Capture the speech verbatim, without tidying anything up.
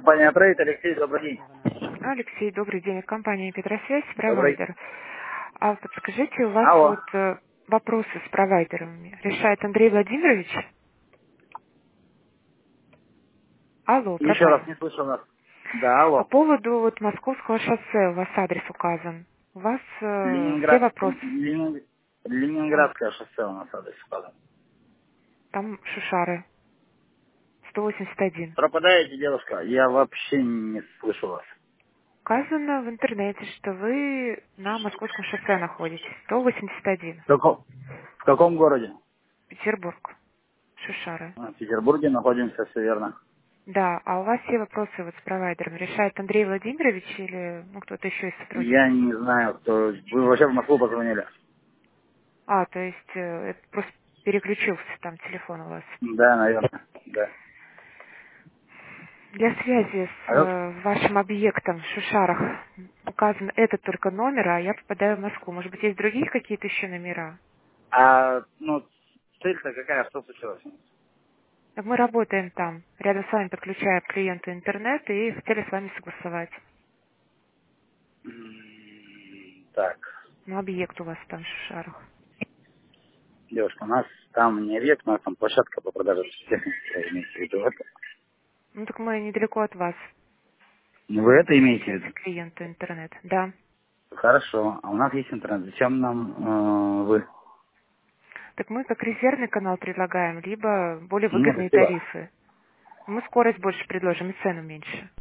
Компания Трейд, Алексей, добрый день. Алексей, добрый день. Компания Петросвязь, Добрый. провайдер. А подскажите, у вас Алло. вот э, вопросы с провайдерами решает Андрей Владимирович? Алло, Еще раз пропали. не слышал нас. Да, По алло. поводу вот Московского шоссе, у вас адрес указан. У вас э, все Ленинград... вопросы. Ленин- А, Ленинградское шоссе у нас адрес указан. там Шушары, сто восемьдесят один. Пропадаете, девушка? Я вообще не слышу вас. Указано в интернете, что вы на Московском шоссе находитесь, сто восемьдесят один, В каком, в каком городе? Петербург, Шушары. В Петербурге находимся, все верно. Да, а у вас все вопросы вот с провайдером решает Андрей Владимирович или ну, кто-то еще из Я сотрудников? не знаю, кто... Вы вообще в Москву позвонили? А, то есть э, это просто переключился там телефон у вас. Да, наверное. Да. Для связи с Алло? э, вашим объектом в Шушарах указан этот только номер, а я попадаю в Москву. Может быть, есть другие какие-то еще номера? А, ну, цель-то какая? Что случилось? Так мы работаем там. Рядом с вами подключаем к клиенту интернет и хотели с вами согласовать. М, Так. Ну, объект у вас там в Шушарах. Девушка, у нас там не объект, у нас там площадка по продаже техники, вы имеете в виду это? Ну, так мы недалеко от вас. Ну, вы это имеете в Подключаемся виду? к клиенту интернет. Да. Хорошо, а у нас есть интернет. Зачем нам э, вы? Так мы как резервный канал предлагаем, либо более Нет, выгодные спасибо. тарифы. Мы скорость больше предложим и цену меньше.